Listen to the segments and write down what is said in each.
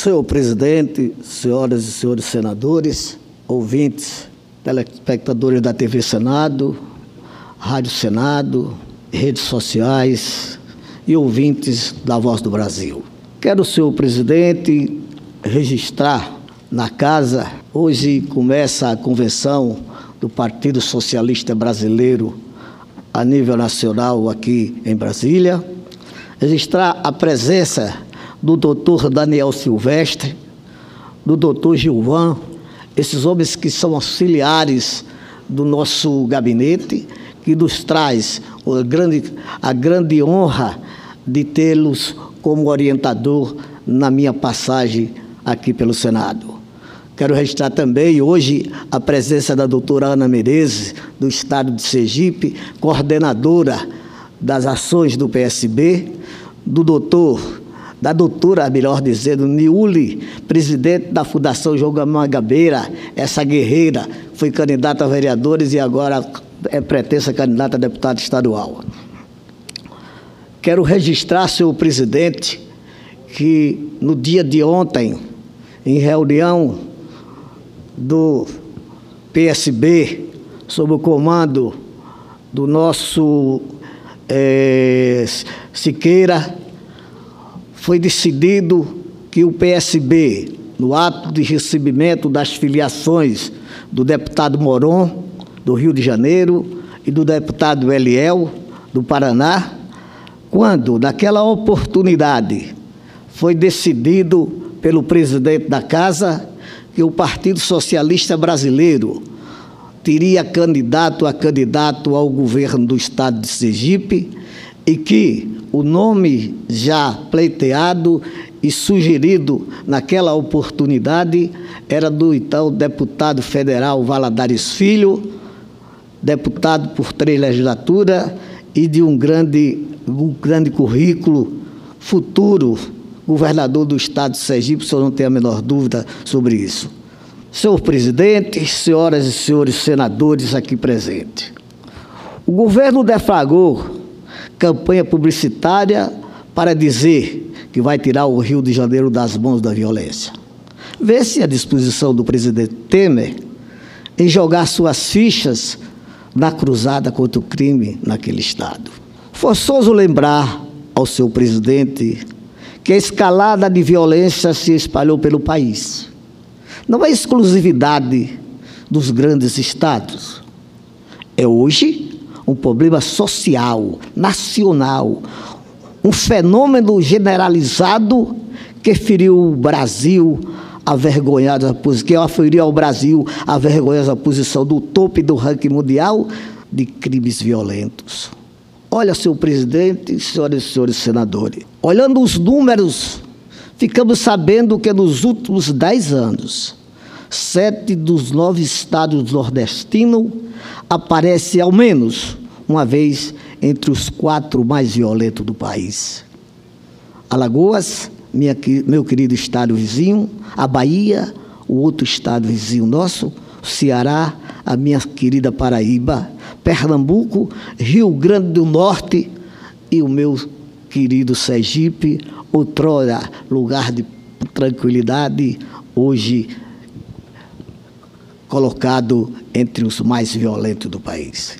Senhor presidente, senhoras e senhores senadores, ouvintes, telespectadores da TV Senado, Rádio Senado, redes sociais e ouvintes da Voz do Brasil. Quero, senhor presidente, registrar na casa, hoje começa a convenção do Partido Socialista Brasileiro a nível nacional aqui em Brasília, registrar a presença do doutor Daniel Silvestre, do doutor Gilvan, esses homens que são auxiliares do nosso gabinete, que nos traz a grande honra de tê-los como orientador na minha passagem aqui pelo Senado. Quero registrar também hoje a presença da doutora Ana Menezes, do estado de Sergipe, coordenadora das ações do PSB, da doutora, melhor dizendo, Niuli, presidente da Fundação João Mangabeira, essa guerreira, foi candidata a vereadores e agora é pretensa candidata a deputada estadual. Quero registrar, senhor presidente, que no dia de ontem, em reunião do PSB, sob o comando do nosso Siqueira, foi decidido que o PSB, no ato de recebimento das filiações do deputado Moron, do Rio de Janeiro, e do deputado Eliel, do Paraná, quando, naquela oportunidade, foi decidido pelo presidente da Casa que o Partido Socialista Brasileiro teria candidato ao governo do estado de Sergipe e que o nome já pleiteado e sugerido naquela oportunidade era do então deputado federal Valadares Filho, deputado por 3 legislaturas e de um grande currículo, futuro governador do estado de Sergipe, o senhor não tem a menor dúvida sobre isso. Senhor presidente, senhoras e senhores senadores aqui presentes, o governo deflagrou campanha publicitária para dizer que vai tirar o Rio de Janeiro das mãos da violência. Vê-se a disposição do presidente Temer em jogar suas fichas na cruzada contra o crime naquele estado. Forçoso lembrar ao seu presidente que a escalada de violência se espalhou pelo país. Não é exclusividade dos grandes estados. É hoje um problema social, nacional, um fenômeno generalizado que feriu o Brasil a vergonhosa posição, que aferiu ao Brasil a vergonhosa posição do topo do ranking mundial de crimes violentos. Olha, senhor presidente, senhoras e senhores senadores, olhando os números, ficamos sabendo que nos últimos 10 anos, 7 dos 9 estados nordestinos aparecem ao menos uma vez entre os 4 mais violentos do país. Alagoas, meu querido estado vizinho, a Bahia, o outro estado vizinho nosso, o Ceará, a minha querida Paraíba, Pernambuco, Rio Grande do Norte e o meu querido Sergipe, outrora lugar de tranquilidade, hoje colocado entre os mais violentos do país.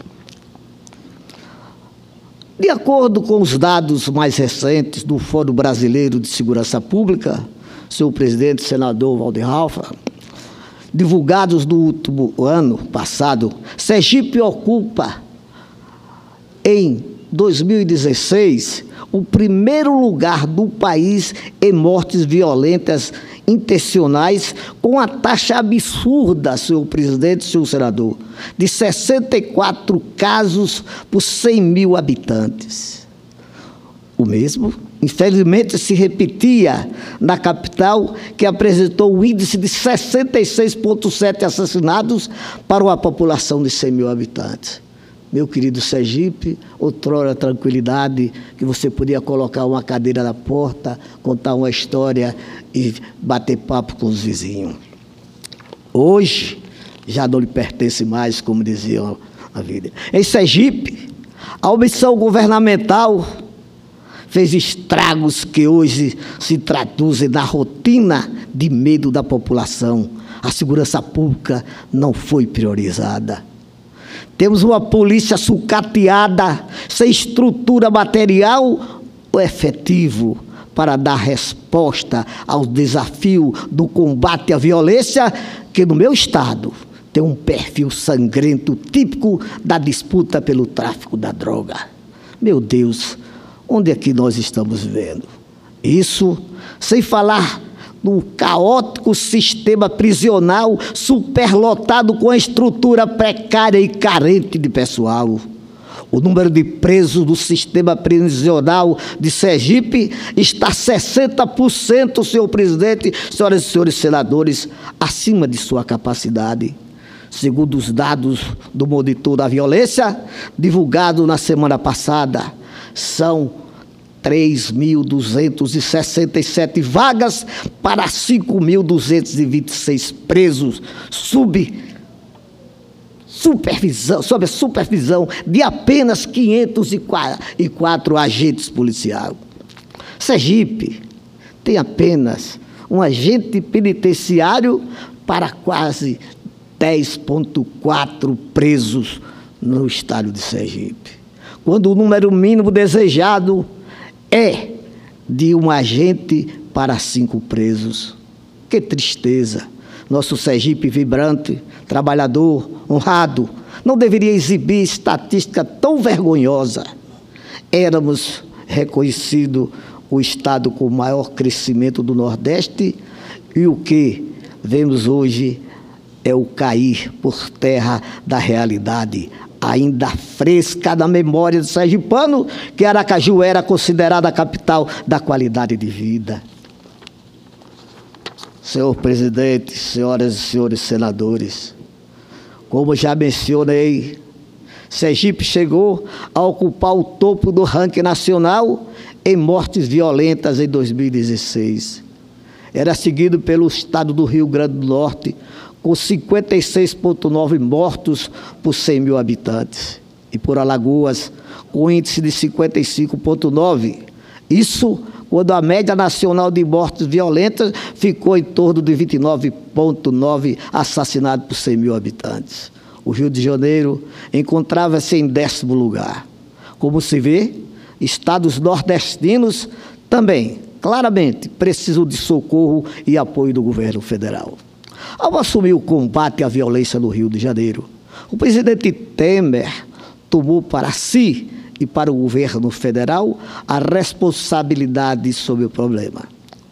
De acordo com os dados mais recentes do Fórum Brasileiro de Segurança Pública, senhor presidente, senador Walter Ralph, divulgados no último ano passado, Sergipe ocupa, em 2016, o primeiro lugar do país em mortes violentas intencionais, com a taxa absurda, senhor presidente, senhor senador, de 64 casos por 100 mil habitantes. O mesmo, infelizmente, se repetia na capital, que apresentou um índice de 66,7 assassinados para uma população de 100 mil habitantes. Meu querido Sergipe, outrora tranquilidade, que você podia colocar uma cadeira na porta, contar uma história e bater papo com os vizinhos. Hoje, já não lhe pertence mais, como diziam a vida. Em Sergipe, a omissão governamental fez estragos que hoje se traduzem na rotina de medo da população. A segurança pública não foi priorizada. Temos uma polícia sucateada, sem estrutura material ou efetivo para dar resposta ao desafio do combate à violência, que no meu estado tem um perfil sangrento típico da disputa pelo tráfico da droga. Meu Deus, onde é que nós estamos vivendo? Isso sem falar no caótico sistema prisional superlotado com a estrutura precária e carente de pessoal. O número de presos do sistema prisional de Sergipe está 60%, senhor presidente, senhoras e senhores senadores, acima de sua capacidade. Segundo os dados do Monitor da Violência, divulgado na semana passada, são 3.267 vagas para 5.226 presos, sob a supervisão de apenas 504 agentes policiais. Sergipe tem apenas um agente penitenciário para quase 10,4 presos no estado de Sergipe, quando o número mínimo desejado é de um agente para 5 presos. Que tristeza! Nosso Sergipe vibrante, trabalhador, honrado, não deveria exibir estatística tão vergonhosa. Éramos reconhecido o estado com o maior crescimento do Nordeste, e o que vemos hoje é o cair por terra da realidade, ainda fresca na memória do sergipano, que Aracaju era considerada a capital da qualidade de vida. Senhor presidente, senhoras e senhores senadores, como já mencionei, Sergipe chegou a ocupar o topo do ranking nacional em mortes violentas em 2016. Era seguido pelo estado do Rio Grande do Norte, com 56,9 mortos por 100 mil habitantes, e por Alagoas, com índice de 55,9. Isso quando a média nacional de mortes violentas ficou em torno de 29,9 assassinados por 100 mil habitantes. O Rio de Janeiro encontrava-se em 10º lugar. Como se vê, estados nordestinos também, claramente, precisam de socorro e apoio do governo federal. Ao assumir o combate à violência no Rio de Janeiro, o presidente Temer tomou para si e para o governo federal a responsabilidade sobre o problema.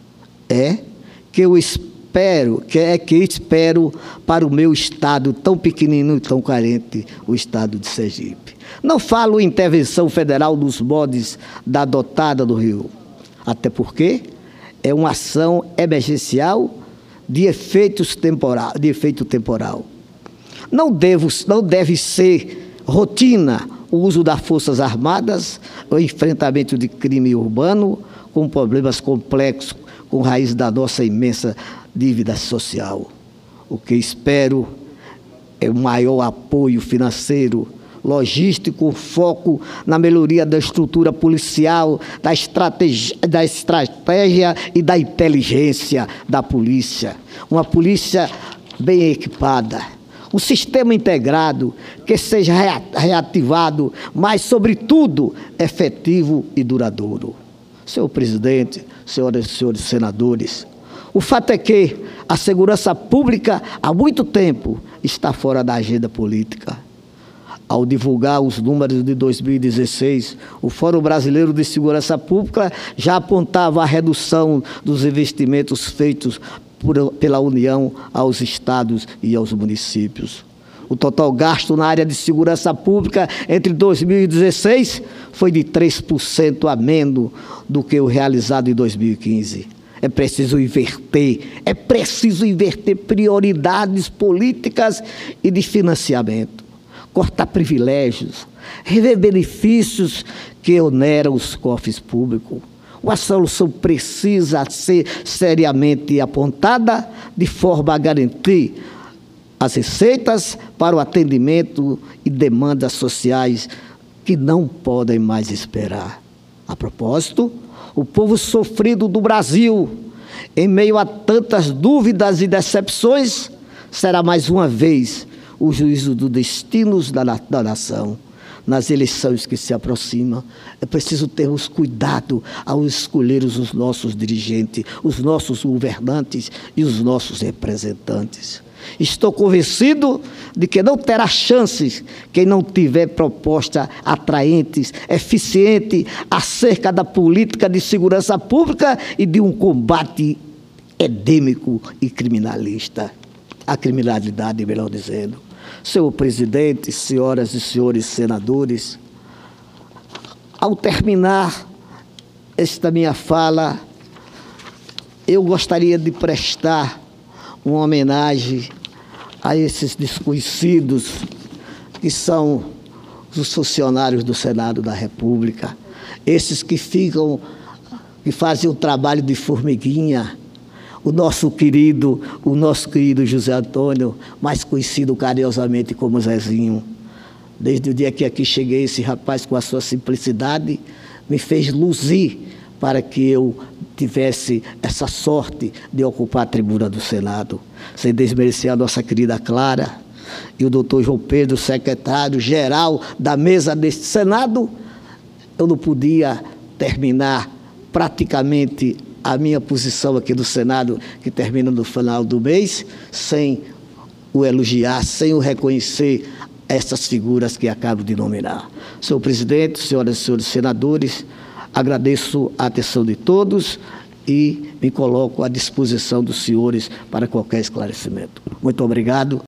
Espero para o meu estado tão pequenino e tão carente, o estado de Sergipe. Não falo em intervenção federal nos modos da dotada do Rio, até porque é uma ação emergencial de efeito temporal. Não deve ser rotina o uso das Forças Armadas, o enfrentamento de crime urbano com problemas complexos, com raiz da nossa imensa dívida social. O que espero é o maior apoio financeiro, logístico, foco na melhoria da estrutura policial, da estratégia e da inteligência da polícia. Uma polícia bem equipada, um sistema integrado que seja reativado, mas, sobretudo, efetivo e duradouro. Senhor presidente, senhoras e senhores senadores, o fato é que a segurança pública, há muito tempo, está fora da agenda política. Ao divulgar os números de 2016, o Fórum Brasileiro de Segurança Pública já apontava a redução dos investimentos feitos pela União aos estados e aos municípios. O total gasto na área de segurança pública entre 2016 foi de 3% a menos do que o realizado em 2015. É preciso inverter prioridades políticas e de financiamento, cortar privilégios, rever benefícios que oneram os cofres públicos. Uma solução precisa ser seriamente apontada de forma a garantir as receitas para o atendimento e demandas sociais que não podem mais esperar. A propósito, o povo sofrido do Brasil, em meio a tantas dúvidas e decepções, será mais uma vez o juízo dos destinos da nação. Nas eleições que se aproximam, é preciso termos cuidado ao escolher os nossos dirigentes, os nossos governantes e os nossos representantes. Estou convencido de que não terá chances quem não tiver proposta atraentes, eficiente acerca da política de segurança pública e de um combate endêmico e criminalista. A criminalidade, melhor dizendo. Senhor presidente, senhoras e senhores senadores, ao terminar esta minha fala, eu gostaria de prestar uma homenagem a esses desconhecidos que são os funcionários do Senado da República, esses que fazem o trabalho de formiguinha, o nosso querido José Antônio, mais conhecido carinhosamente como Zezinho. Desde o dia que aqui cheguei, esse rapaz, com a sua simplicidade, me fez luzir para que eu tivesse essa sorte de ocupar a tribuna do Senado. Sem desmerecer a nossa querida Clara e o doutor João Pedro, secretário-geral da mesa deste Senado, eu não podia terminar praticamente a minha posição aqui no Senado, que termina no final do mês, sem o elogiar, sem o reconhecer essas figuras que acabo de nominar. Senhor presidente, senhoras e senhores senadores, agradeço a atenção de todos e me coloco à disposição dos senhores para qualquer esclarecimento. Muito obrigado.